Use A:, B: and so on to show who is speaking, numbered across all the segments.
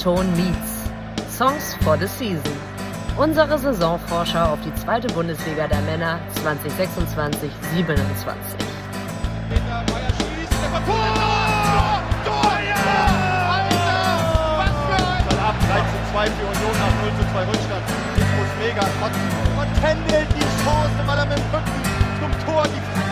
A: Ton Meets. Songs for the Season. Unsere Saisonvorschau auf die zweite Bundesliga der Männer 2026-27.
B: Peter Meyer schießt, der Tor! Tor! Ja! Alter! Was für ein... Ab 3:2 für Union nach 0:2 Rückstand. Infos mega. Und Kendall die Chance, weil er mit dem Rücken zum Tor die...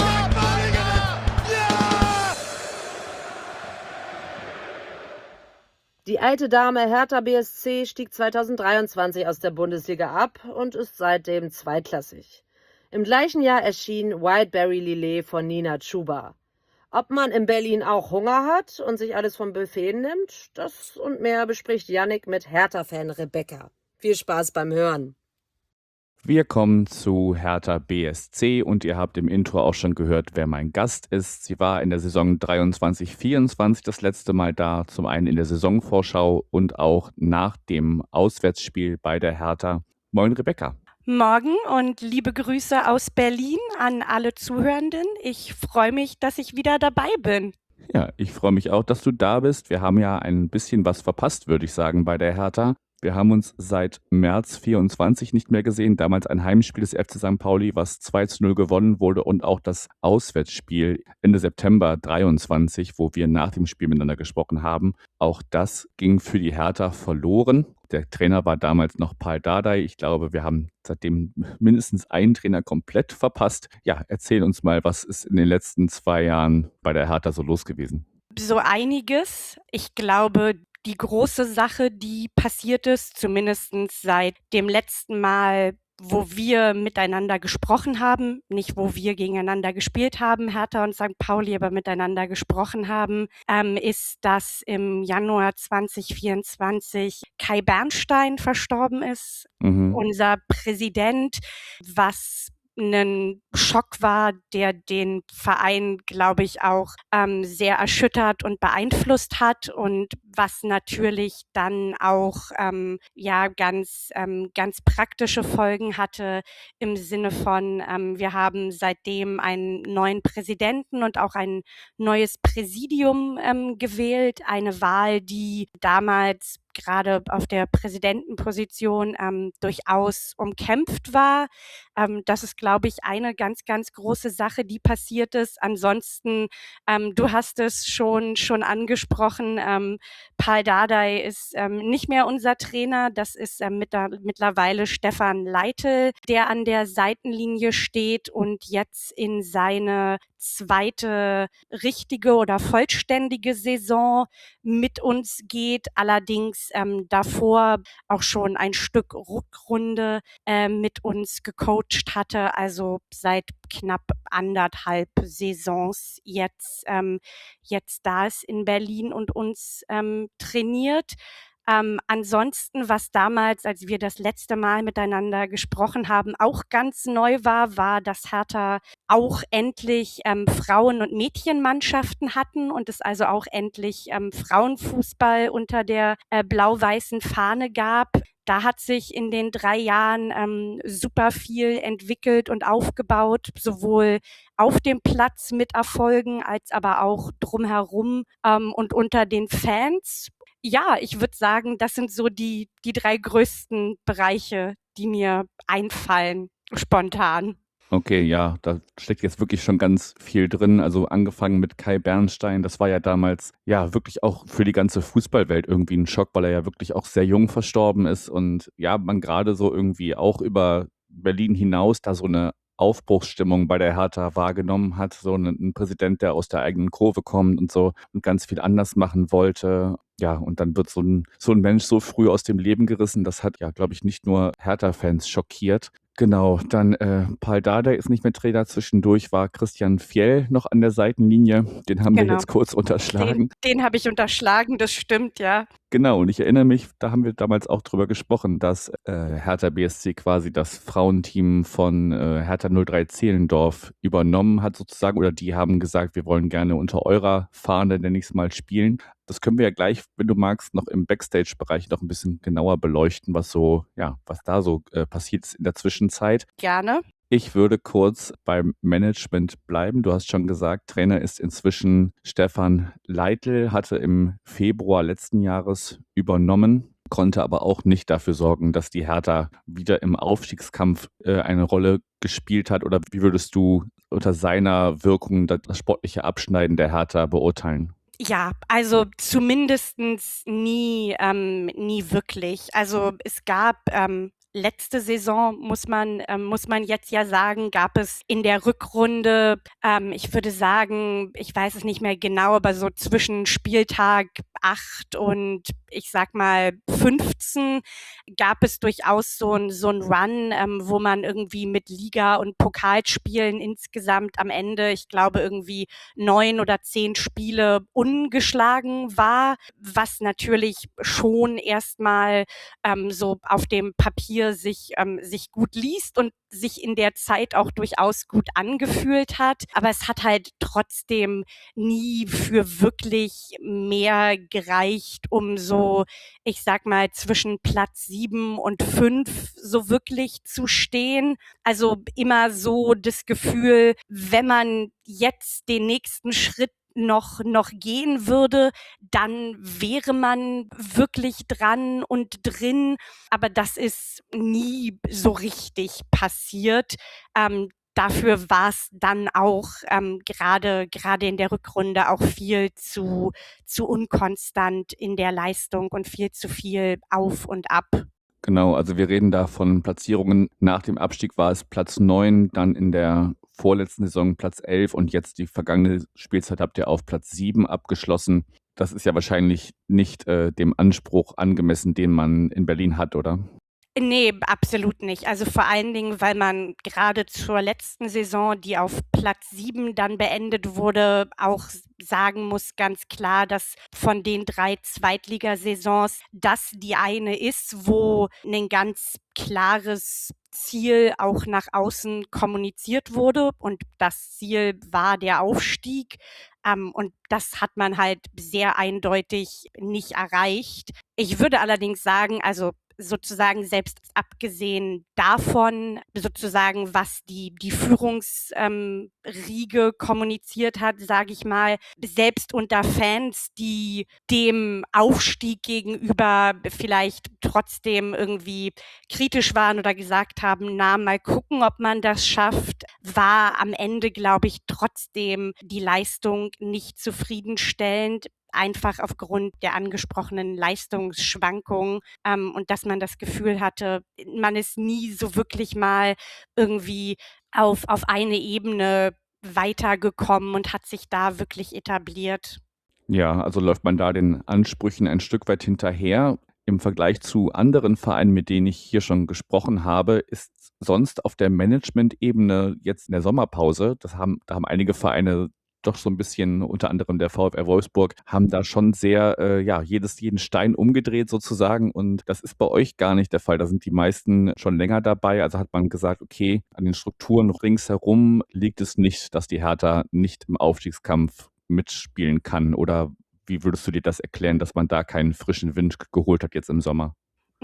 A: Die alte Dame Hertha BSC stieg 2023 aus der Bundesliga ab und ist seitdem zweitklassig. Im gleichen Jahr erschien Wildberry Lillet von Nina Chuba. Ob man in Berlin auch Hunger hat und sich alles vom Buffet nimmt, das und mehr bespricht Yannick mit Hertha-Fan Rebecca. Viel Spaß beim Hören.
C: Wir kommen zu Hertha BSC und ihr habt im Intro auch schon gehört, wer mein Gast ist. Sie war in der Saison 23/24 das letzte Mal da, zum einen in der Saisonvorschau und auch nach dem Auswärtsspiel bei der Hertha. Moin Rebecca.
D: Morgen und liebe Grüße aus Berlin an alle Zuhörenden. Ich freue mich, dass ich wieder dabei bin.
C: Ja, ich freue mich auch, dass du da bist. Wir haben ja ein bisschen was verpasst, würde ich sagen, bei der Hertha. Wir haben uns seit März 24 nicht mehr gesehen. Damals ein Heimspiel des FC St. Pauli, was 2:0 gewonnen wurde, und auch das Auswärtsspiel Ende September 23, wo wir nach dem Spiel miteinander gesprochen haben. Auch das ging für die Hertha verloren. Der Trainer war damals noch Pal Dardai. Ich glaube, wir haben seitdem mindestens einen Trainer komplett verpasst. Ja, erzähl uns mal, was ist in den letzten 2 Jahren bei der Hertha so los gewesen?
D: So einiges. Ich glaube, die große Sache, die passiert ist, zumindest seit dem letzten Mal, wo wir miteinander gesprochen haben, nicht wo wir gegeneinander gespielt haben, Hertha und St. Pauli, aber miteinander gesprochen haben, ist, dass im Januar 2024 Kai Bernstein verstorben ist, unser Präsident, was ein Schock war, der den Verein, glaube ich, auch sehr erschüttert und beeinflusst hat und was natürlich dann auch ganz praktische Folgen hatte im Sinne von, wir haben seitdem einen neuen Präsidenten und auch ein neues Präsidium gewählt, eine Wahl, die damals gerade auf der Präsidentenposition durchaus umkämpft war. Das ist, glaube ich, eine ganz, ganz große Sache, die passiert ist. Ansonsten, du hast es schon angesprochen, Pal Dardai ist nicht mehr unser Trainer. Das ist mittlerweile Stefan Leitl, der an der Seitenlinie steht und jetzt in seine zweite richtige oder vollständige Saison mit uns geht, allerdings davor auch schon ein Stück Rückrunde mit uns gecoacht hatte, also seit knapp 1,5 Saisons jetzt da ist in Berlin und uns trainiert. Ansonsten, was damals, als wir das letzte Mal miteinander gesprochen haben, auch ganz neu war, dass Hertha auch endlich Frauen- und Mädchenmannschaften hatten und es also auch endlich Frauenfußball unter der blau-weißen Fahne gab. Da hat sich in den 3 Jahren super viel entwickelt und aufgebaut, sowohl auf dem Platz mit Erfolgen als aber auch drumherum und unter den Fans. Ja, ich würde sagen, das sind so die 3 größten Bereiche, die mir einfallen, spontan.
C: Okay, ja, da steckt jetzt wirklich schon ganz viel drin. Also angefangen mit Kai Bernstein, das war ja damals ja wirklich auch für die ganze Fußballwelt irgendwie ein Schock, weil er ja wirklich auch sehr jung verstorben ist und ja, man gerade so irgendwie auch über Berlin hinaus da so eine Aufbruchsstimmung bei der Hertha wahrgenommen hat, so ein Präsident, der aus der eigenen Kurve kommt und so und ganz viel anders machen wollte. Ja, und dann wird so ein Mensch so früh aus dem Leben gerissen. Das hat ja, glaube ich, nicht nur Hertha-Fans schockiert. Genau, dann Pal Dardai ist nicht mehr Trainer. Zwischendurch war Christian Fjell noch an der Seitenlinie. Den haben wir jetzt kurz unterschlagen.
D: Den habe ich unterschlagen, das stimmt, ja.
C: Genau, und ich erinnere mich, da haben wir damals auch drüber gesprochen, dass Hertha BSC quasi das Frauenteam von Hertha 03 Zehlendorf übernommen hat sozusagen, oder die haben gesagt, wir wollen gerne unter eurer Fahne, nenne ich es mal, spielen. Das können wir ja gleich, wenn du magst, noch im Backstage-Bereich noch ein bisschen genauer beleuchten, was da so passiert ist in der Zwischenzeit.
D: Gerne.
C: Ich würde kurz beim Management bleiben. Du hast schon gesagt, Trainer ist inzwischen Stefan Leitl, hatte im Februar letzten Jahres übernommen, konnte aber auch nicht dafür sorgen, dass die Hertha wieder im Aufstiegskampf eine Rolle gespielt hat. Oder wie würdest du unter seiner Wirkung das sportliche Abschneiden der Hertha beurteilen?
D: Ja, also zumindestens nie wirklich. Also es gab letzte Saison, muss man jetzt ja sagen, gab es in der Rückrunde, ich würde sagen, ich weiß es nicht mehr genau, aber so zwischen Spieltag 8 und ich sag mal 15 gab es durchaus so ein Run, wo man irgendwie mit Liga- und Pokalspielen insgesamt am Ende, ich glaube, irgendwie 9 oder 10 Spiele ungeschlagen war, was natürlich schon erstmal so auf dem Papier sich gut liest und sich in der Zeit auch durchaus gut angefühlt hat. Aber es hat halt trotzdem nie für wirklich mehr gereicht, um so, ich sag mal, zwischen Platz 7 und 5 so wirklich zu stehen. Also immer so das Gefühl, wenn man jetzt den nächsten Schritt noch gehen würde, dann wäre man wirklich dran und drin. Aber das ist nie so richtig passiert. Dafür war es dann auch gerade in der Rückrunde auch viel zu unkonstant in der Leistung und viel zu viel auf und ab.
C: Genau, also wir reden da von Platzierungen. Nach dem Abstieg war es Platz 9, dann in der vorletzten Saison Platz 11 und jetzt die vergangene Spielzeit habt ihr auf Platz 7 abgeschlossen. Das ist ja wahrscheinlich nicht dem Anspruch angemessen, den man in Berlin hat, oder?
D: Nee, absolut nicht. Also vor allen Dingen, weil man gerade zur letzten Saison, die auf Platz 7 dann beendet wurde, auch sagen muss ganz klar, dass von den 3 Zweitligasaisons das die eine ist, wo ein ganz klares Ziel auch nach außen kommuniziert wurde und das Ziel war der Aufstieg. Und das hat man halt sehr eindeutig nicht erreicht. Ich würde allerdings sagen, also sozusagen selbst abgesehen davon, sozusagen, was die Führungsriege kommuniziert hat, sage ich mal, selbst unter Fans, die dem Aufstieg gegenüber vielleicht trotzdem irgendwie kritisch waren oder gesagt haben, na, mal gucken, ob man das schafft, war am Ende, glaube ich, trotzdem die Leistung nicht zufriedenstellend. Einfach aufgrund der angesprochenen Leistungsschwankungen und dass man das Gefühl hatte, man ist nie so wirklich mal irgendwie auf eine Ebene weitergekommen und hat sich da wirklich etabliert.
C: Ja, also läuft man da den Ansprüchen ein Stück weit hinterher. Im Vergleich zu anderen Vereinen, mit denen ich hier schon gesprochen habe, ist sonst auf der Management-Ebene jetzt in der Sommerpause, da haben einige Vereine doch so ein bisschen, unter anderem der VfR Wolfsburg, haben da schon sehr, ja, jeden Stein umgedreht sozusagen und das ist bei euch gar nicht der Fall. Da sind die meisten schon länger dabei. Also hat man gesagt, okay, an den Strukturen ringsherum liegt es nicht, dass die Hertha nicht im Aufstiegskampf mitspielen kann oder wie würdest du dir das erklären, dass man da keinen frischen Wind geholt hat jetzt im Sommer?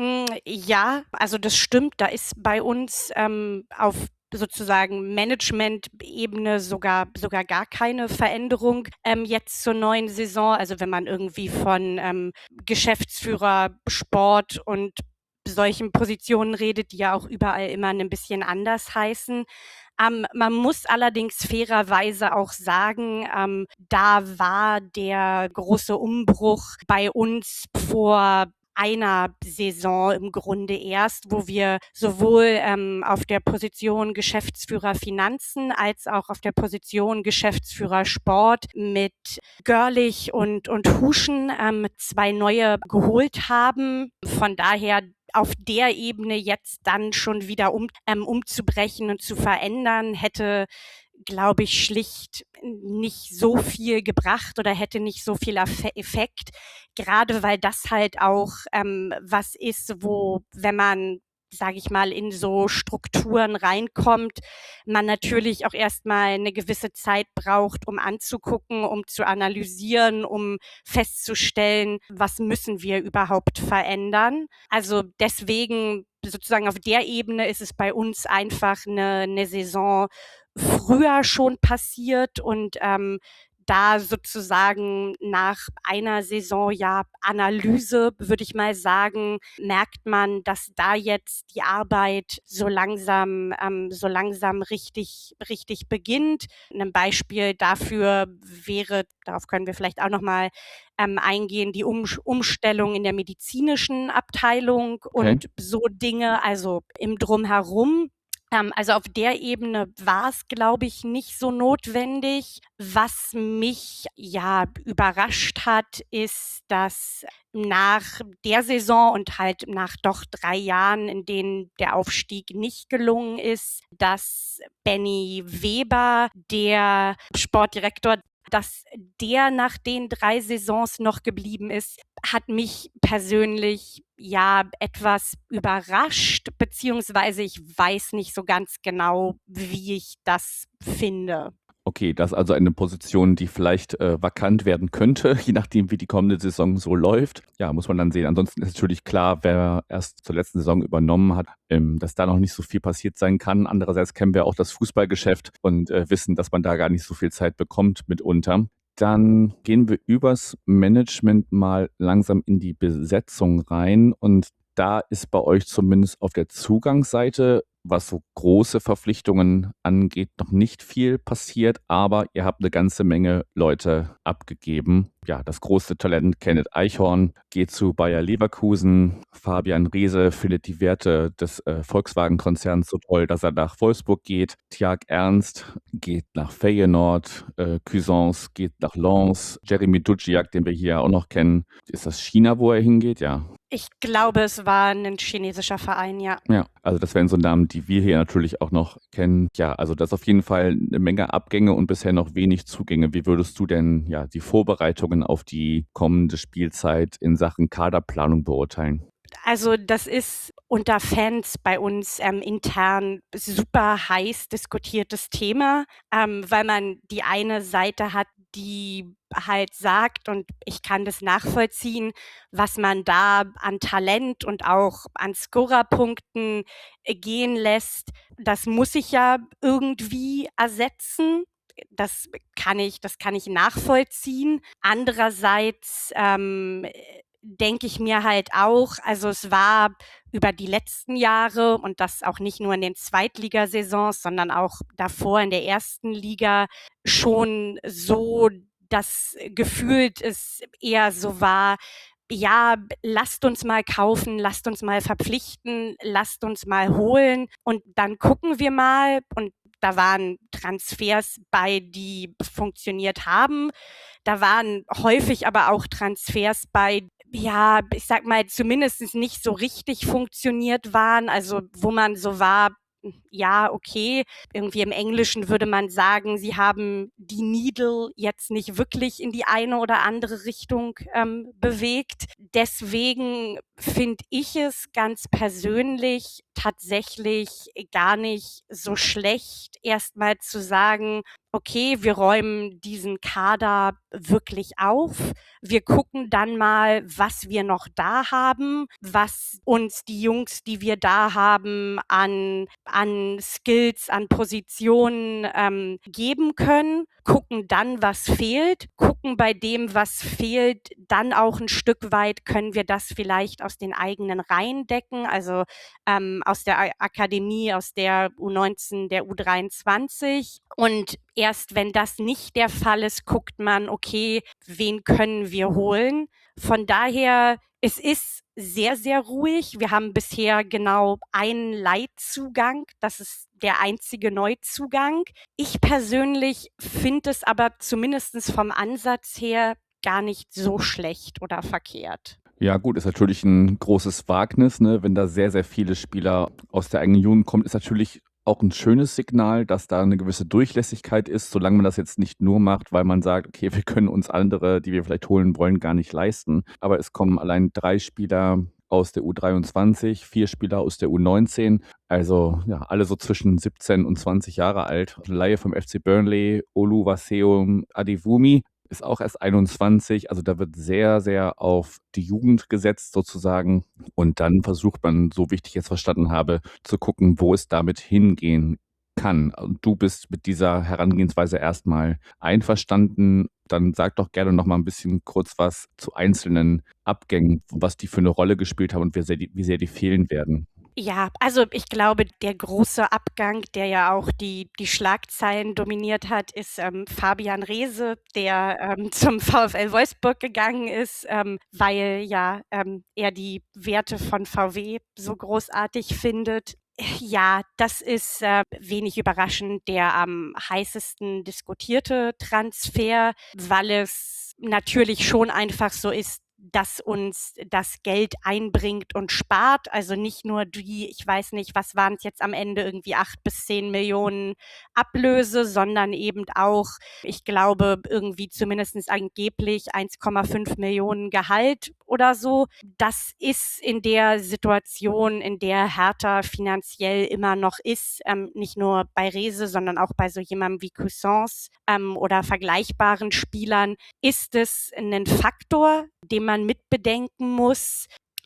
D: Ja, also das stimmt. Da ist bei uns auf sozusagen Management-Ebene sogar gar keine Veränderung jetzt zur neuen Saison. Also wenn man irgendwie von Geschäftsführer, Sport und solchen Positionen redet, die ja auch überall immer ein bisschen anders heißen. Man muss allerdings fairerweise auch sagen, da war der große Umbruch bei uns vor einer Saison im Grunde erst, wo wir sowohl auf der Position Geschäftsführer Finanzen als auch auf der Position Geschäftsführer Sport mit Görlich und Huschen 2 neue geholt haben. Von daher auf der Ebene jetzt dann schon wieder umzubrechen und zu verändern, hätte, glaube ich, schlicht nicht so viel gebracht oder hätte nicht so viel Effekt, gerade weil das halt auch was ist, wo, wenn man sage ich mal, in so Strukturen reinkommt, man natürlich auch erstmal eine gewisse Zeit braucht, um anzugucken, um zu analysieren, um festzustellen, was müssen wir überhaupt verändern. Also deswegen sozusagen auf der Ebene ist es bei uns einfach eine Saison früher schon passiert und da sozusagen nach einer Saison ja Analyse, würde ich mal sagen, merkt man, dass da jetzt die Arbeit so langsam richtig beginnt. Ein Beispiel dafür wäre, darauf können wir vielleicht auch noch mal eingehen, die Umstellung in der medizinischen Abteilung und so Dinge, also im Drumherum. Also auf der Ebene war es, glaube ich, nicht so notwendig. Was mich ja überrascht hat, ist, dass nach der Saison und halt nach doch 3 Jahren, in denen der Aufstieg nicht gelungen ist, dass Benny Weber, der Sportdirektor, dass der nach den 3 Saisons noch geblieben ist, hat mich persönlich ja etwas überrascht, beziehungsweise ich weiß nicht so ganz genau, wie ich das finde.
C: Okay, das ist also eine Position, die vielleicht vakant werden könnte, je nachdem, wie die kommende Saison so läuft. Ja, muss man dann sehen. Ansonsten ist natürlich klar, wer erst zur letzten Saison übernommen hat, dass da noch nicht so viel passiert sein kann. Andererseits kennen wir auch das Fußballgeschäft und wissen, dass man da gar nicht so viel Zeit bekommt mitunter. Dann gehen wir übers Management mal langsam in die Besetzung rein. Und da ist bei euch zumindest auf der Zugangsseite, was so große Verpflichtungen angeht, noch nicht viel passiert, aber ihr habt eine ganze Menge Leute abgegeben. Ja, das große Talent Kenneth Eichhorn geht zu Bayer Leverkusen. Fabian Reese findet die Werte des Volkswagen-Konzerns so toll, dass er nach Wolfsburg geht. Tjag Ernst geht nach Feyenoord. Cuisance geht nach Lens. Jeremy Dudziak, den wir hier auch noch kennen. Ist das China, wo er hingeht? Ja.
D: Ich glaube, es war ein chinesischer Verein, ja.
C: Ja, also das wären so Namen, die wir hier natürlich auch noch kennen. Ja, also das ist auf jeden Fall eine Menge Abgänge und bisher noch wenig Zugänge. Wie würdest du denn ja die Vorbereitungen auf die kommende Spielzeit in Sachen Kaderplanung beurteilen?
D: Also das ist unter Fans bei uns intern super heiß diskutiertes Thema, weil man die eine Seite hat, die halt sagt, und ich kann das nachvollziehen, was man da an Talent und auch an Scorerpunkten gehen lässt, das muss ich ja irgendwie ersetzen. Das kann ich nachvollziehen. Andererseits denke ich mir halt auch, also es war über die letzten Jahre und das auch nicht nur in den Zweitligasaisons, sondern auch davor in der ersten Liga schon so, dass gefühlt es eher so war, ja, lasst uns mal kaufen, lasst uns mal verpflichten, lasst uns mal holen und dann gucken wir mal. Und da waren Transfers bei, die funktioniert haben. Da waren häufig aber auch Transfers bei, ja, ich sag mal, zumindest nicht so richtig funktioniert waren. Also wo man so war, ja, okay, irgendwie im Englischen würde man sagen, sie haben die Needle jetzt nicht wirklich in die eine oder andere Richtung bewegt. Deswegen finde ich es ganz persönlich tatsächlich gar nicht so schlecht, erstmal zu sagen, okay, wir räumen diesen Kader wirklich auf. Wir gucken dann mal, was wir noch da haben, was uns die Jungs, die wir da haben, an Skills, an Positionen geben können, gucken dann, was fehlt, gucken bei dem, was fehlt, dann auch ein Stück weit, können wir das vielleicht aus den eigenen Reihen decken, also aus der Akademie, aus der U19, der U23. Und erst wenn das nicht der Fall ist, guckt man, okay, wen können wir holen? Von daher, es ist sehr, sehr ruhig. Wir haben bisher genau einen Leihzugang. Das ist der einzige Neuzugang. Ich persönlich finde es aber zumindest vom Ansatz her gar nicht so schlecht oder verkehrt.
C: Ja gut, ist natürlich ein großes Wagnis, ne? Wenn da sehr, sehr viele Spieler aus der eigenen Jugend kommen, ist natürlich auch ein schönes Signal, dass da eine gewisse Durchlässigkeit ist, solange man das jetzt nicht nur macht, weil man sagt, okay, wir können uns andere, die wir vielleicht holen wollen, gar nicht leisten. Aber es kommen allein 3 Spieler aus der U23, 4 Spieler aus der U19. Also ja, alle so zwischen 17 und 20 Jahre alt. Laie vom FC Burnley, Oluwaseun Adewumi, ist auch erst 21. Also da wird sehr, sehr auf die Jugend gesetzt sozusagen. Und dann versucht man, so wie ich dich jetzt verstanden habe, zu gucken, wo es damit hingehen kann. Und du bist mit dieser Herangehensweise erstmal einverstanden. Dann sag doch gerne noch mal ein bisschen kurz was zu einzelnen Abgängen, was die für eine Rolle gespielt haben und wie sehr die fehlen werden.
D: Ja, also ich glaube, der große Abgang, der ja auch die Schlagzeilen dominiert hat, ist Fabian Reese, der zum VfL Wolfsburg gegangen ist, weil ja er die Werte von VW so großartig findet. Ja, das ist wenig überraschend der am heißesten diskutierte Transfer, weil es natürlich schon einfach so ist, dass uns das Geld einbringt und spart. Also nicht nur die, ich weiß nicht, was waren es jetzt am Ende, irgendwie 8 bis 10 Millionen Ablöse, sondern eben auch, ich glaube, irgendwie zumindest angeblich 1,5 Millionen Gehalt oder so. Das ist in der Situation, in der Hertha finanziell immer noch ist, nicht nur bei Reese, sondern auch bei so jemandem wie Cousins oder vergleichbaren Spielern, ist es ein Faktor, den man mitbedenken muss.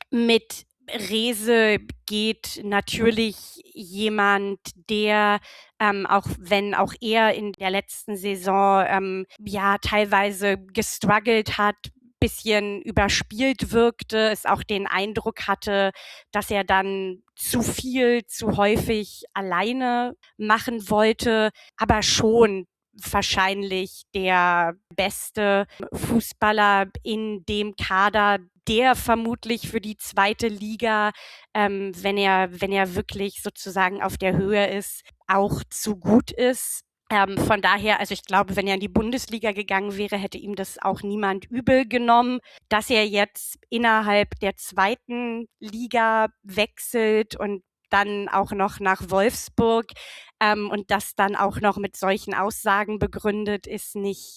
D: Mit Reese geht natürlich jemand, der, auch wenn auch er in der letzten Saison ja teilweise gestruggelt hat, bisschen überspielt wirkte, es auch den Eindruck hatte, dass er dann zu viel, zu häufig alleine machen wollte, aber schon wahrscheinlich der beste Fußballer in dem Kader, der vermutlich für die zweite Liga, wenn er wirklich sozusagen auf der Höhe ist, auch zu gut ist. Von daher, also ich glaube, wenn er in die Bundesliga gegangen wäre, hätte ihm das auch niemand übel genommen. Dass er jetzt innerhalb der zweiten Liga wechselt und dann auch noch nach Wolfsburg und das dann auch noch mit solchen Aussagen begründet, ist nicht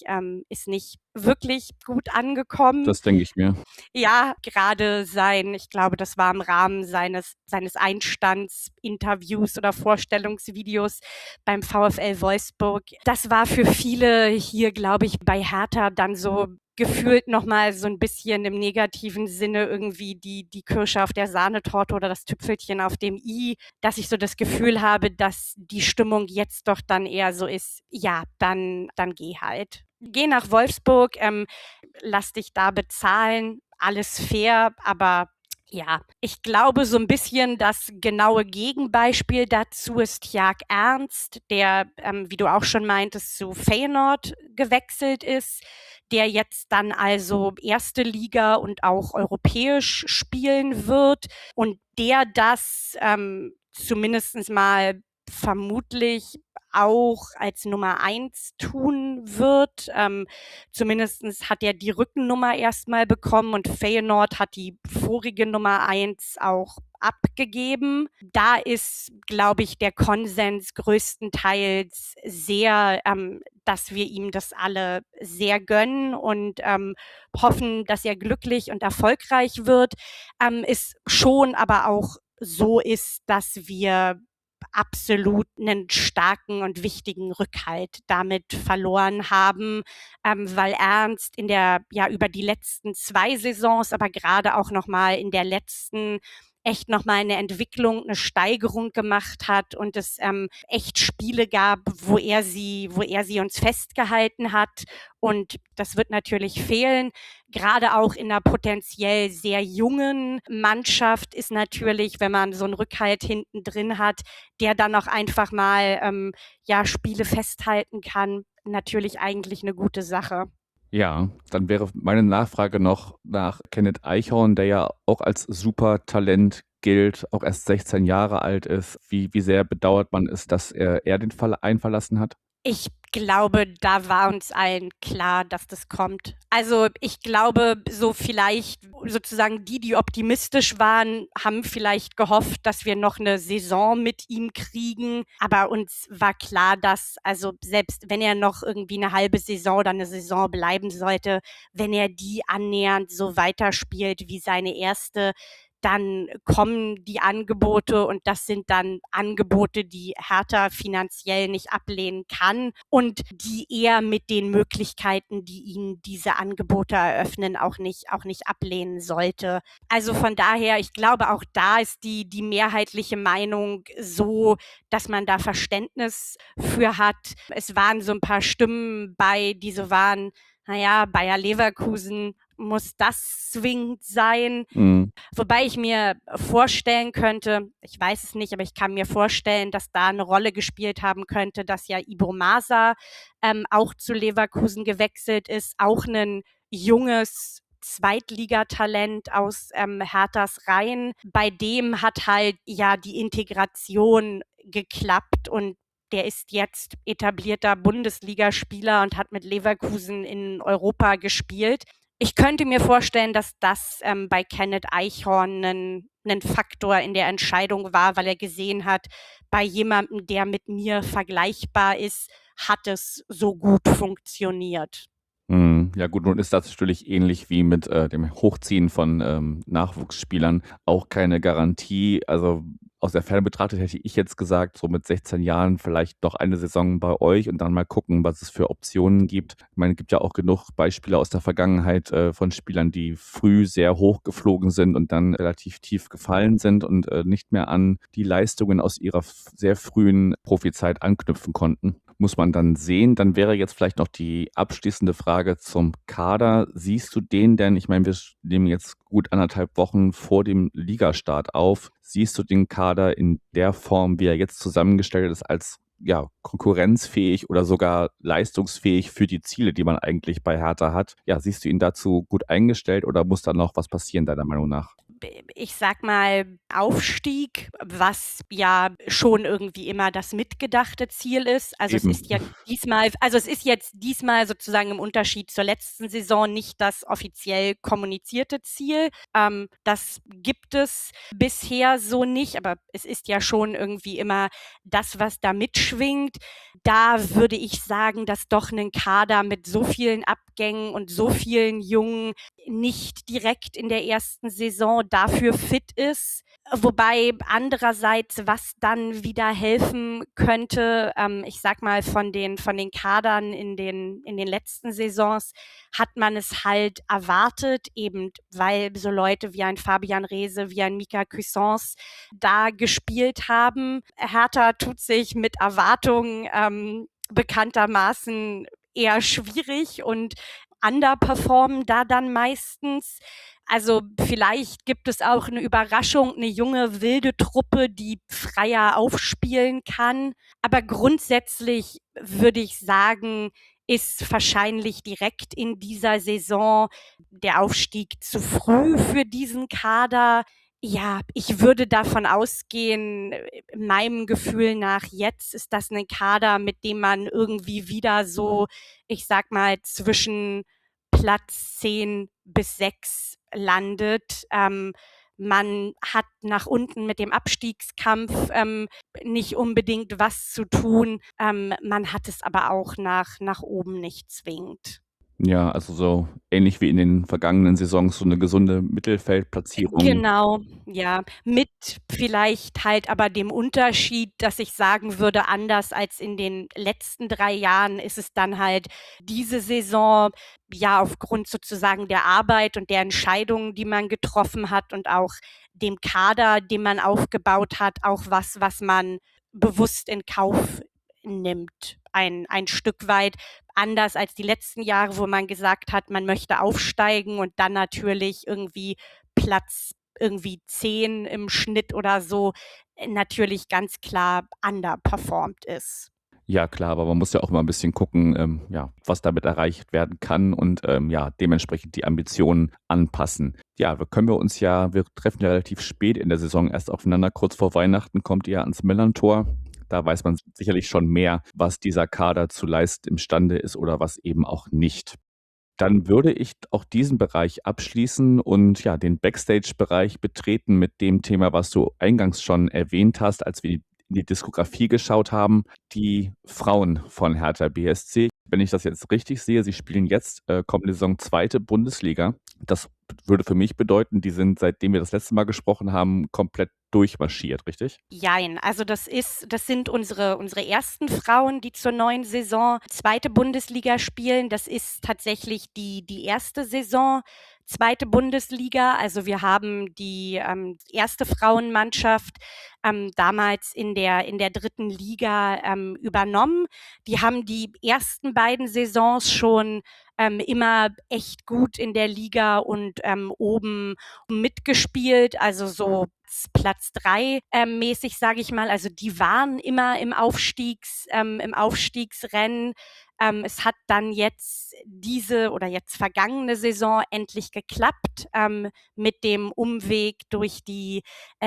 D: wirklich gut angekommen.
C: Das denke ich mir.
D: Ja, gerade ich glaube, das war im Rahmen seines Einstandsinterviews oder Vorstellungsvideos beim VfL Wolfsburg. Das war für viele hier, glaube ich, bei Hertha dann so gefühlt nochmal so ein bisschen im negativen Sinne irgendwie die Kirsche auf der Sahnetorte oder das Tüpfelchen auf dem i, dass ich so das Gefühl habe, dass die Stimmung jetzt doch dann eher so ist, ja, dann geh halt. Geh nach Wolfsburg, lass dich da bezahlen, alles fair, aber ja, ich glaube so ein bisschen das genaue Gegenbeispiel dazu ist Jaak Ernst, der, wie du auch schon meintest, zu Feyenoord gewechselt ist, der jetzt dann also erste Liga und auch europäisch spielen wird und der das zumindest mal vermutlich auch als Nummer 1 tun wird. Zumindest hat er die Rückennummer erstmal bekommen und Feyenoord hat die vorige Nummer 1 auch abgegeben. Da ist, glaube ich, der Konsens größtenteils sehr, dass wir ihm das alle sehr gönnen und hoffen, dass er glücklich und erfolgreich wird. Ist schon aber auch so ist, dass wir absolut einen starken und wichtigen Rückhalt damit verloren haben, weil Ernst über die letzten 2 Saisons, aber gerade auch nochmal in der letzten echt nochmal eine Entwicklung, eine Steigerung gemacht hat und es echt Spiele gab, wo er sie uns festgehalten hat. Und das wird natürlich fehlen. Gerade auch in einer potenziell sehr jungen Mannschaft ist natürlich, wenn man so einen Rückhalt hinten drin hat, der dann auch einfach mal Spiele festhalten kann, natürlich eigentlich eine gute Sache.
C: Ja, dann wäre meine Nachfrage noch nach Kenneth Eichhorn, der ja auch als Supertalent gilt, auch erst 16 Jahre alt ist. Wie sehr bedauert man es, dass er den Verein verlassen hat?
D: Ich glaube, da war uns allen klar, dass das kommt. Also ich glaube, so vielleicht sozusagen die optimistisch waren, haben vielleicht gehofft, dass wir noch eine Saison mit ihm kriegen. Aber uns war klar, dass, also selbst wenn er noch irgendwie eine halbe Saison oder eine Saison bleiben sollte, wenn er die annähernd so weiterspielt wie seine erste, dann kommen die Angebote und das sind dann Angebote, die Hertha finanziell nicht ablehnen kann und die eher mit den Möglichkeiten, die ihnen diese Angebote eröffnen, auch nicht ablehnen sollte. Also von daher, ich glaube, auch da ist die mehrheitliche Meinung so, dass man da Verständnis für hat. Es waren so ein paar Stimmen bei, die so waren, naja, Bayer Leverkusen, muss das zwingend sein?
C: Mhm.
D: Wobei ich mir vorstellen könnte, ich weiß es nicht, aber ich kann mir vorstellen, dass da eine Rolle gespielt haben könnte, dass ja Ibro Masa auch zu Leverkusen gewechselt ist, auch ein junges Zweitligatalent aus Herthas Reihen. Bei dem hat halt ja die Integration geklappt und der ist jetzt etablierter Bundesligaspieler und hat mit Leverkusen in Europa gespielt. Ich könnte mir vorstellen, dass das bei Kenneth Eichhorn ein Faktor in der Entscheidung war, weil er gesehen hat, bei jemandem, der mit mir vergleichbar ist, hat es so gut funktioniert.
C: Ja gut, nun ist das natürlich ähnlich wie mit dem Hochziehen von Nachwuchsspielern auch keine Garantie. Also aus der Ferne betrachtet hätte ich jetzt gesagt, so mit 16 Jahren vielleicht noch eine Saison bei euch und dann mal gucken, was es für Optionen gibt. Ich meine, es gibt ja auch genug Beispiele aus der Vergangenheit von Spielern, die früh sehr hoch geflogen sind und dann relativ tief gefallen sind und nicht mehr an die Leistungen aus ihrer sehr frühen Profizeit anknüpfen konnten. Muss man dann sehen. Dann wäre jetzt vielleicht noch die abschließende Frage zum Kader. Siehst du den denn, ich meine, wir nehmen jetzt gut 1,5 Wochen vor dem Ligastart auf, siehst du den Kader in der Form, wie er jetzt zusammengestellt ist, als konkurrenzfähig oder sogar leistungsfähig für die Ziele, die man eigentlich bei Hertha hat? Ja, siehst du ihn dazu gut eingestellt oder muss da noch was passieren, deiner Meinung nach?
D: Ich sag mal, Aufstieg, was ja schon irgendwie immer das mitgedachte Ziel ist. Also
C: Eben.
D: es ist jetzt diesmal sozusagen im Unterschied zur letzten Saison nicht das offiziell kommunizierte Ziel. Das gibt es bisher so nicht, aber es ist ja schon irgendwie immer das, was da mitschwingt. Da würde ich sagen, dass doch ein Kader mit so vielen Abgängen und so vielen Jungen nicht direkt in der ersten Saison dafür fit ist. Wobei andererseits, was dann wieder helfen könnte, ich sag mal, von den Kadern in den letzten Saisons hat man es halt erwartet, eben weil so Leute wie ein Fabian Reese, wie ein Mika Cuisance da gespielt haben. Hertha tut sich mit Erwartungen bekanntermaßen eher schwierig und underperformen da dann meistens. Also vielleicht gibt es auch eine Überraschung, eine junge, wilde Truppe, die freier aufspielen kann. Aber grundsätzlich würde ich sagen, ist wahrscheinlich direkt in dieser Saison der Aufstieg zu früh für diesen Kader. Ja, ich würde davon ausgehen, meinem Gefühl nach jetzt ist das ein Kader, mit dem man irgendwie wieder so, ich sag mal, zwischen Platz 10 bis 6 landet. Man hat nach unten mit dem Abstiegskampf nicht unbedingt was zu tun. Man hat es aber auch nach oben nicht zwingend.
C: Ja, also so ähnlich wie in den vergangenen Saisons so eine gesunde Mittelfeldplatzierung.
D: Genau, ja. Mit vielleicht halt aber dem Unterschied, dass ich sagen würde, anders als in den letzten 3 Jahren ist es dann halt diese Saison, ja, aufgrund sozusagen der Arbeit und der Entscheidungen, die man getroffen hat und auch dem Kader, den man aufgebaut hat, auch was man bewusst in Kauf nimmt, ein Stück weit. Anders als die letzten Jahre, wo man gesagt hat, man möchte aufsteigen und dann natürlich irgendwie Platz 10 im Schnitt oder so natürlich ganz klar underperformed ist.
C: Ja klar, aber man muss ja auch immer ein bisschen gucken, was damit erreicht werden kann und dementsprechend die Ambitionen anpassen. Ja, wir treffen ja relativ spät in der Saison erst aufeinander. Kurz vor Weihnachten kommt ihr ans Millerntor. Da weiß man sicherlich schon mehr, was dieser Kader zu leisten imstande ist oder was eben auch nicht. Dann würde ich auch diesen Bereich abschließen und ja, den Backstage-Bereich betreten mit dem Thema, was du eingangs schon erwähnt hast, als wir in die Diskografie geschaut haben, die Frauen von Hertha BSC. Wenn ich das jetzt richtig sehe, sie spielen jetzt kommende Saison 2. Bundesliga. Das würde für mich bedeuten, die sind, seitdem wir das letzte Mal gesprochen haben, komplett durchmarschiert, richtig?
D: Jein, also das sind unsere ersten Frauen, die zur neuen Saison zweite Bundesliga spielen. Das ist tatsächlich die erste Saison, zweite Bundesliga. Also wir haben die erste Frauenmannschaft damals in der dritten Liga übernommen. Die haben die ersten beiden Saisons schon immer echt gut in der Liga und oben mitgespielt, also so Platz 3 mäßig, sage ich mal. Also die waren immer im Aufstiegsrennen. Es hat dann jetzt jetzt vergangene Saison endlich geklappt mit dem Umweg durch die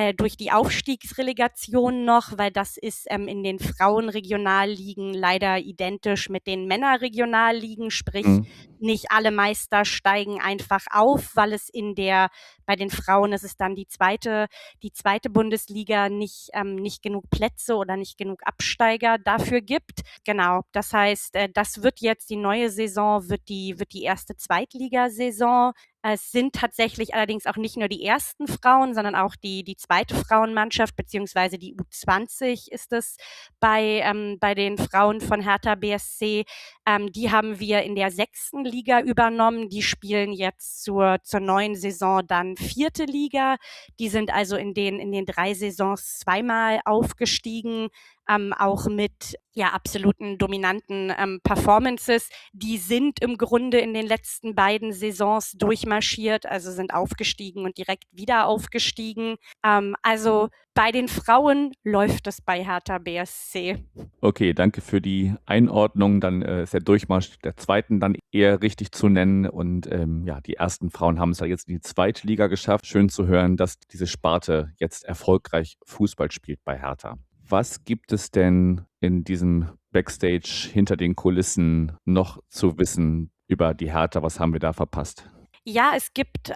D: Aufstiegsrelegation noch, weil das ist in den Frauenregionalligen leider identisch mit den Männerregionalligen, sprich nicht alle Meister steigen einfach auf, weil es bei den Frauen ist es dann die zweite Bundesliga nicht genug Plätze oder nicht genug Absteiger dafür gibt. Genau, das heißt, das wird jetzt die neue Saison, wird die erste Zweitligasaison. Es sind tatsächlich allerdings auch nicht nur die ersten Frauen, sondern auch die zweite Frauenmannschaft, beziehungsweise die U20 ist es bei den Frauen von Hertha BSC. Die haben wir in der 6. Liga übernommen. Die spielen jetzt zur neuen Saison dann 4. Liga. Die sind also in den 3 Saisons zweimal aufgestiegen, auch mit absoluten dominanten Performances. Die sind im Grunde in den letzten beiden Saisons durchmarschiert, also sind aufgestiegen und direkt wieder aufgestiegen. Also bei den Frauen läuft es bei Hertha BSC.
C: Okay, danke für die Einordnung. Dann ist der Durchmarsch der zweiten dann eher richtig zu nennen. Und die ersten Frauen haben es ja jetzt in die zweite Liga geschafft. Schön zu hören, dass diese Sparte jetzt erfolgreich Fußball spielt bei Hertha. Was gibt es denn in diesem Backstage hinter den Kulissen noch zu wissen über die Hertha? Was haben wir da verpasst?
D: Ja, es gibt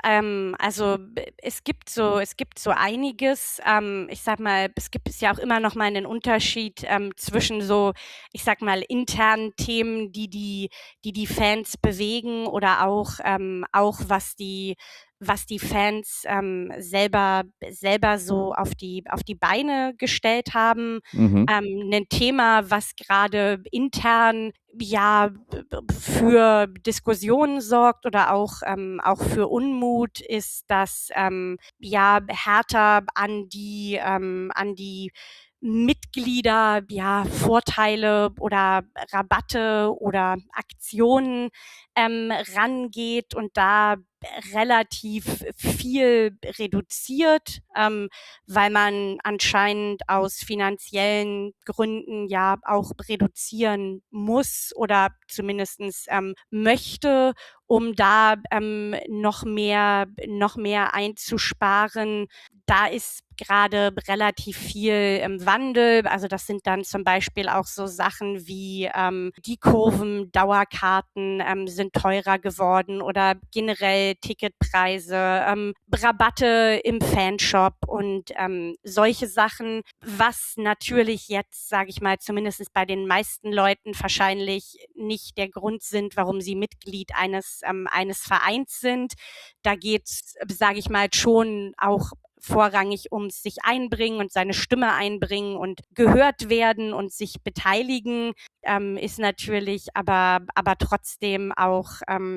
D: so einiges. Ich sag mal, es gibt ja auch immer noch mal einen Unterschied zwischen so, ich sag mal, internen Themen, die Fans bewegen oder auch was die Fans selber so auf die Beine gestellt haben. Ein Thema, was gerade intern für Diskussionen sorgt oder auch für Unmut, ist, dass Hertha an die Mitglieder Vorteile oder Rabatte oder Aktionen rangeht und da relativ viel reduziert, weil man anscheinend aus finanziellen Gründen auch reduzieren muss oder zumindestens möchte, um da noch mehr einzusparen. Da ist gerade relativ viel im Wandel. Also das sind dann zum Beispiel auch so Sachen wie die Kurven, Dauerkarten sind teurer geworden oder generell Ticketpreise, Rabatte im Fanshop und solche Sachen, was natürlich jetzt, sage ich mal, zumindest bei den meisten Leuten wahrscheinlich nicht der Grund sind, warum sie Mitglied eines Vereins sind. Da geht's, sage ich mal, schon auch vorrangig ums sich einbringen und seine Stimme einbringen und gehört werden und sich beteiligen, ist natürlich aber trotzdem auch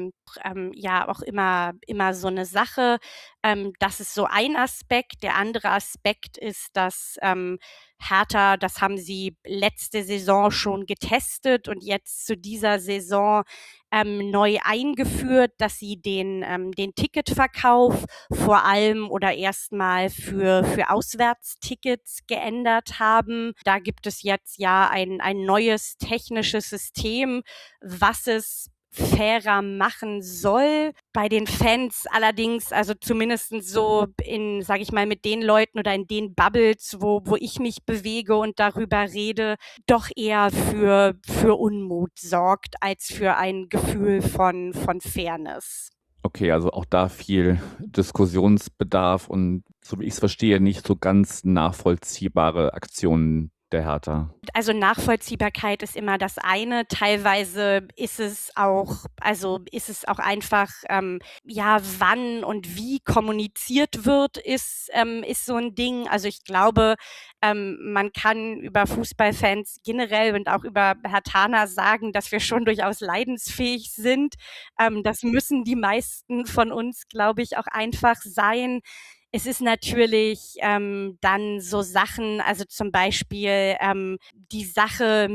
D: auch immer so eine Sache. Das ist so ein Aspekt. Der andere Aspekt ist, dass Hertha, das haben sie letzte Saison schon getestet und jetzt zu dieser Saison neu eingeführt, dass sie den Ticketverkauf vor allem oder erstmal für Auswärtstickets geändert haben. Da gibt es jetzt ein neues technisches System, was es fairer machen soll. Bei den Fans allerdings, also zumindest so sage ich mal, mit den Leuten oder in den Bubbles, wo ich mich bewege und darüber rede, doch eher für Unmut sorgt, als für ein Gefühl von Fairness.
C: Okay, also auch da viel Diskussionsbedarf und, so wie ich es verstehe, nicht so ganz nachvollziehbare Aktionen, der Hertha?
D: Also Nachvollziehbarkeit ist immer das eine. Teilweise ist es auch einfach, ja, wann und wie kommuniziert wird, ist so ein Ding. Also ich glaube, man kann über Fußballfans generell und auch über Herthaner sagen, dass wir schon durchaus leidensfähig sind. Das müssen die meisten von uns, glaube ich, auch einfach sein. Es ist natürlich dann so Sachen, also zum Beispiel die Sache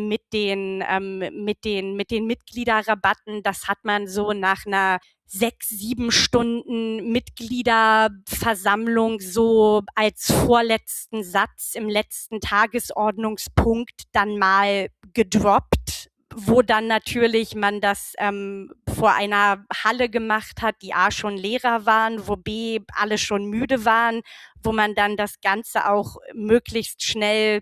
D: mit den Mitgliederrabatten, das hat man so nach einer 6, 7 Stunden Mitgliederversammlung so als vorletzten Satz im letzten Tagesordnungspunkt dann mal gedroppt, wo dann natürlich man das vor einer Halle gemacht hat, die A schon leerer waren, wo B alle schon müde waren, wo man dann das Ganze auch möglichst schnell,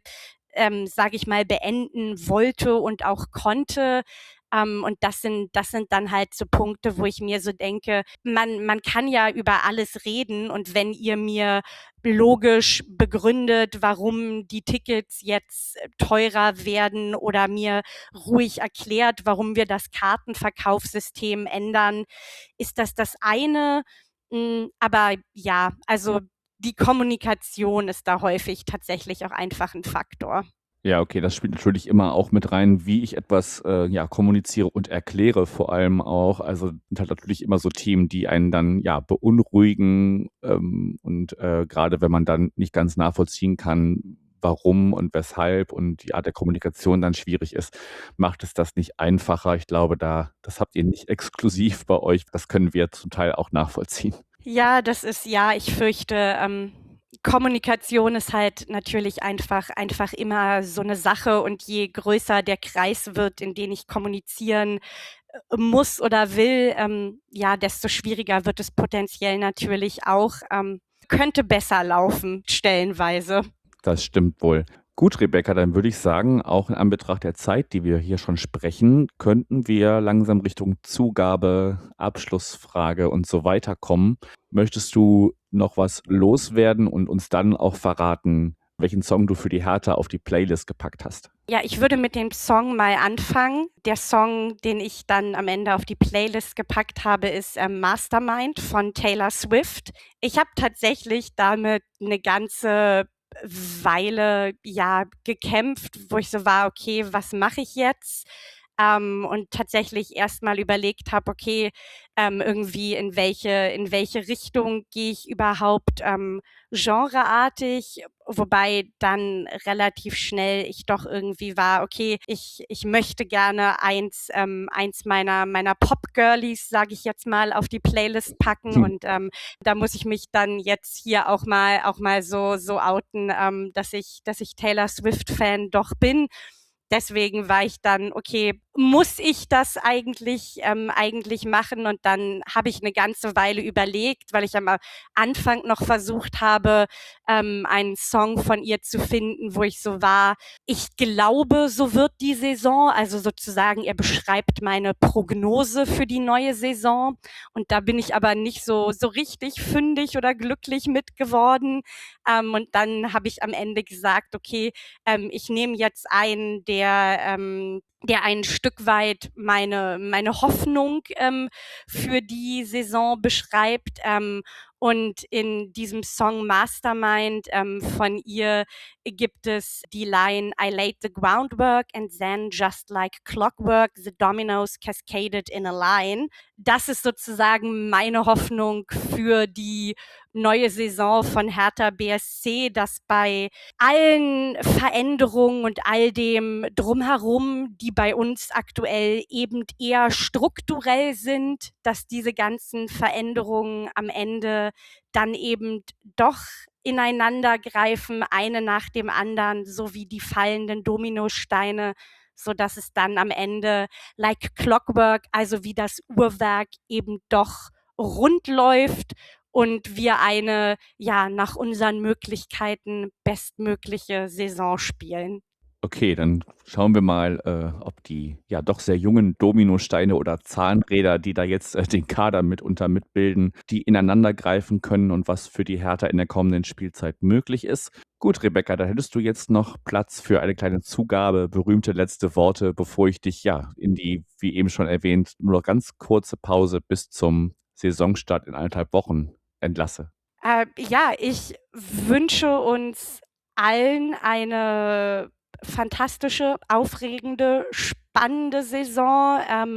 D: sage ich mal, beenden wollte und auch konnte. Und das sind dann halt so Punkte, wo ich mir so denke, man kann ja über alles reden, und wenn ihr mir logisch begründet, warum die Tickets jetzt teurer werden, oder mir ruhig erklärt, warum wir das Kartenverkaufssystem ändern, ist das eine. Aber ja, also die Kommunikation ist da häufig tatsächlich auch einfach ein Faktor.
C: Ja, okay, das spielt natürlich immer auch mit rein, wie ich etwas ja, kommuniziere und erkläre vor allem auch. Also sind halt natürlich immer so Themen, die einen dann ja beunruhigen und gerade wenn man dann nicht ganz nachvollziehen kann, warum und weshalb und die Art der Kommunikation dann schwierig ist, macht es das nicht einfacher. Ich glaube, das habt ihr nicht exklusiv bei euch. Das können wir zum Teil auch nachvollziehen.
D: Ja, ich fürchte, Kommunikation ist halt natürlich einfach immer so eine Sache, und je größer der Kreis wird, in den ich kommunizieren muss oder will, ja, desto schwieriger wird es potenziell natürlich auch. Könnte besser laufen, stellenweise.
C: Das stimmt wohl. Gut, Rebecca, dann würde ich sagen, auch in Anbetracht der Zeit, die wir hier schon sprechen, könnten wir langsam Richtung Zugabe, Abschlussfrage und so weiter kommen. Möchtest du noch was loswerden und uns dann auch verraten, welchen Song du für die Hertha auf die Playlist gepackt hast?
D: Ja, ich würde mit dem Song mal anfangen. Der Song, den ich dann am Ende auf die Playlist gepackt habe, ist Mastermind von Taylor Swift. Ich habe tatsächlich damit eine ganze Weile ja gekämpft, wo ich so war, okay, was mache ich jetzt? Und tatsächlich erstmal überlegt habe, okay, irgendwie in welche Richtung gehe ich überhaupt genreartig, wobei dann relativ schnell ich doch irgendwie war, okay, ich möchte gerne eins meiner Pop-Girlies, sage ich jetzt mal, auf die Playlist packen. Und da muss ich mich dann jetzt hier auch mal so outen, dass ich Taylor Swift-Fan doch bin. Deswegen war ich dann, okay, muss ich das eigentlich machen? Und dann habe ich eine ganze Weile überlegt, weil ich am Anfang noch versucht habe, einen Song von ihr zu finden, wo ich so war, ich glaube, so wird die Saison, also sozusagen, er beschreibt meine Prognose für die neue Saison. Und da bin ich aber nicht so richtig fündig oder glücklich mit geworden. Und dann habe ich am Ende gesagt, okay, ich nehme jetzt einen, der ein Stück weit meine Hoffnung für die Saison beschreibt. Und in diesem Song Mastermind von ihr gibt es die Line I laid the groundwork and then just like clockwork the dominoes cascaded in a line. Das ist sozusagen meine Hoffnung für die neue Saison von Hertha BSC, dass bei allen Veränderungen und all dem Drumherum, die bei uns aktuell eben eher strukturell sind, dass diese ganzen Veränderungen am Ende dann eben doch ineinander greifen, eine nach dem anderen, so wie die fallenden Dominosteine, so dass es dann am Ende like clockwork, also wie das Uhrwerk, eben doch rund läuft und wir eine, ja, nach unseren Möglichkeiten bestmögliche Saison spielen.
C: Okay, dann schauen wir mal, ob die ja doch sehr jungen Dominosteine oder Zahnräder, die da jetzt den Kader mitunter mitbilden, die ineinander greifen können und was für die Hertha in der kommenden Spielzeit möglich ist. Gut, Rebecca, da hättest du jetzt noch Platz für eine kleine Zugabe, berühmte letzte Worte, bevor ich dich ja in die, wie eben schon erwähnt, nur noch ganz kurze Pause bis zum Saisonstart in 1,5 Wochen entlasse.
D: Ja, ich wünsche uns allen eine fantastische, aufregende, spannende Saison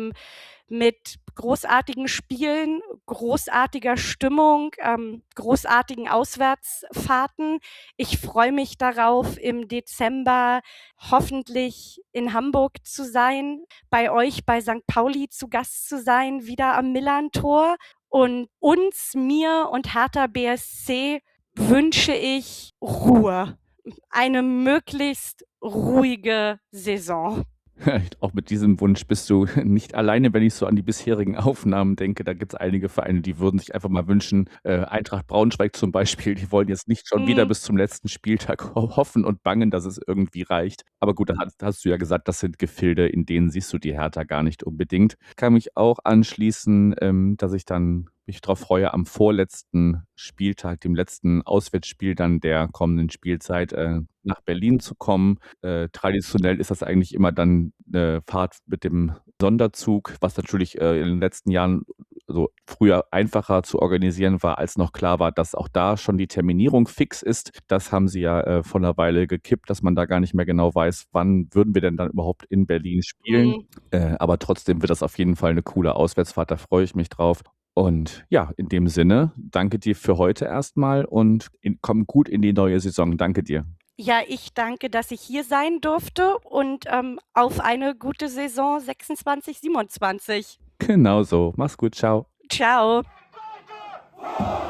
D: mit großartigen Spielen, großartiger Stimmung, großartigen Auswärtsfahrten. Ich freue mich darauf, im Dezember hoffentlich in Hamburg zu sein, bei euch bei St. Pauli zu Gast zu sein, wieder am Millerntor. Und uns, mir und Hertha BSC wünsche ich Ruhe. Eine möglichst ruhige Saison.
C: Auch mit diesem Wunsch bist du nicht alleine, wenn ich so an die bisherigen Aufnahmen denke. Da gibt es einige Vereine, die würden sich einfach mal wünschen, Eintracht Braunschweig zum Beispiel, die wollen jetzt nicht schon wieder bis zum letzten Spieltag hoffen und bangen, dass es irgendwie reicht. Aber gut, da hast du ja gesagt, das sind Gefilde, in denen siehst du die Hertha gar nicht unbedingt. Kann mich auch anschließen, dass ich dann mich darauf freue, am vorletzten Spieltag, dem letzten Auswärtsspiel dann der kommenden Spielzeit, nach Berlin zu kommen. Traditionell ist das eigentlich immer dann eine Fahrt mit dem Sonderzug, was natürlich in den letzten Jahren so früher einfacher zu organisieren war, als noch klar war, dass auch da schon die Terminierung fix ist. Das haben sie ja vor einer Weile gekippt, dass man da gar nicht mehr genau weiß, wann würden wir denn dann überhaupt in Berlin spielen. Aber trotzdem wird das auf jeden Fall eine coole Auswärtsfahrt, da freue ich mich drauf. Und ja, in dem Sinne, danke dir für heute erstmal und komm gut in die neue Saison. Danke dir.
D: Ja, ich danke, dass ich hier sein durfte und auf eine gute Saison 26, 27.
C: Genau so. Mach's gut. Ciao.
D: Ciao.